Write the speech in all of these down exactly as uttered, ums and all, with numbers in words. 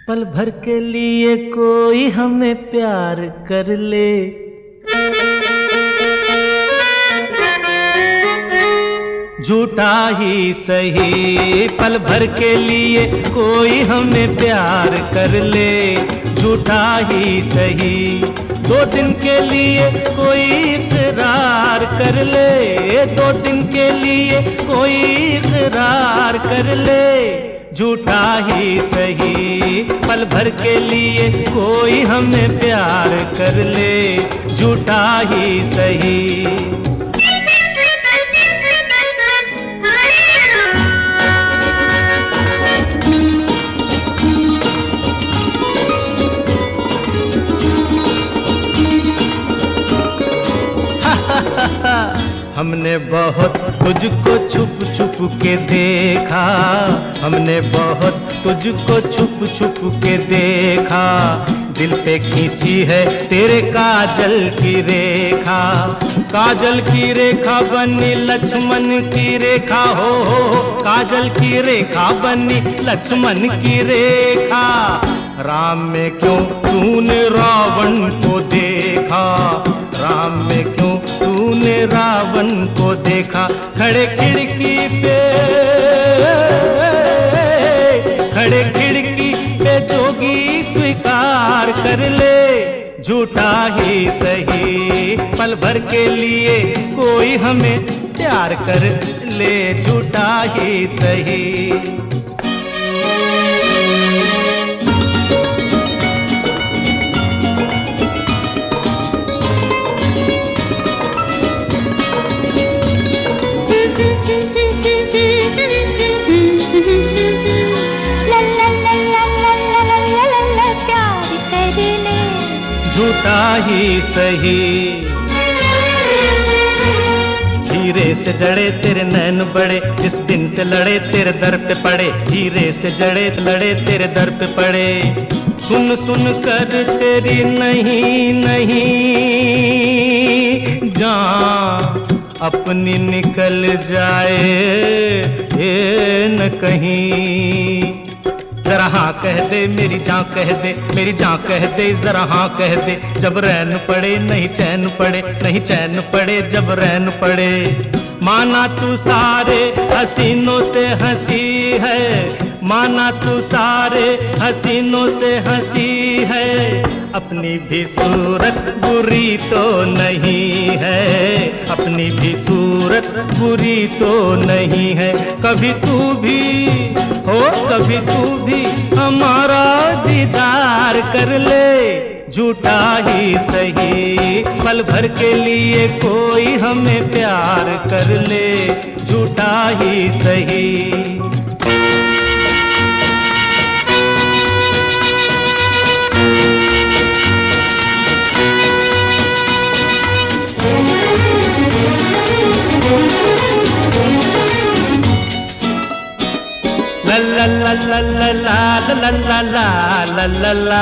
पल भर के लिए कोई हमें प्यार कर ले, झूठा ही सही। पल भर के लिए कोई हमें प्यार कर ले, झूठा ही सही। दो दिन के लिए कोई इकरार कर ले, दो दिन के लिए कोई इकरार कर ले, झूठा ही सही। पल भर के लिए कोई हमें प्यार कर ले, झूठा ही सही। हमने बहुत तुझको छुप छुप के देखा, हमने बहुत तुझको छुप छुप के देखा। दिल पे खींची है तेरे काजल की रेखा, काजल की रेखा बनी लक्ष्मण की रेखा, हो हो काजल की रेखा बनी लक्ष्मण की रेखा। राम में क्यों तूने रावण को देखा, राम में क्यों तूने रावण को देखा। खड़े खिड़की पे, खड़े खिड़की पे जोगी स्वीकार कर ले, झूठा ही सही। पल भर के लिए कोई हमें प्यार कर ले, झूठा ही सही। झूठा ही सही। हीरे से जड़े तेरे नैन बड़े, जिस दिन से लड़े तेरे दर पे पड़े, हीरे से जड़े लड़े तेरे दर पे पड़े। सुन सुन कर तेरी नहीं नहीं जान अपनी निकल जाए ये न कहीं। जरा हाँ कह दे मेरी जान कह दे, मेरी जान कह दे जरा हाँ कह दे। जब रैन पड़े नहीं चैन पड़े, नहीं चैन पड़े जब रैन पड़े। माना तू सारे हसीनों से हंसी है, माना तू सारे हसीनों से हंसी है। अपनी भी सूरत बुरी तो नहीं है, अपनी भी सूरत बुरी तो नहीं है। कभी तू भी हो, कभी तू भी हमारा दीदार कर ले, झूठा ही सही। पल भर के लिए कोई हमें प्यार कर ले, झूठा ही सही। ला ला ला ला ला ला ला ला ला ला।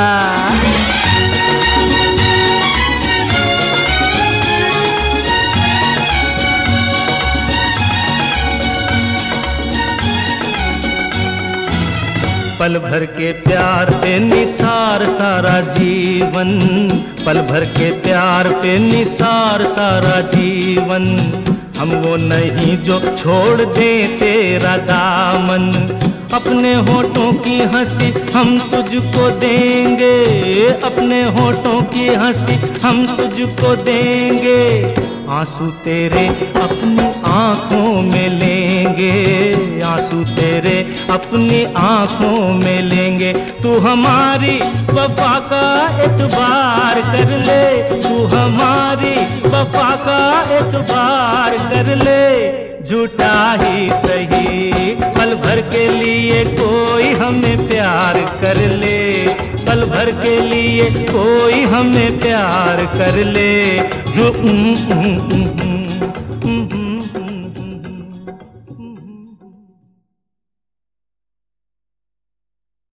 पल भर के प्यार पे निसार सारा जीवन, पल भर के प्यार पे निसार सारा जीवन। हम वो नहीं जो छोड़ दे तेरा दामन, अपने होठों की हंसी हम तुझको देंगे, अपने होठों की हंसी हम तुझको देंगे। आंसू तेरे अपनी आंखों में लेंगे, आंसू तेरे अपनी आंखों में लेंगे। तू हमारी वफा का एतबार कर ले, तू हमारी वफा का एतबार कर ले, झूठा ही सही। पल भर के लिए कोई हमें प्यार कर ले, पल भर के लिए कोई हमें प्यार कर ले, जो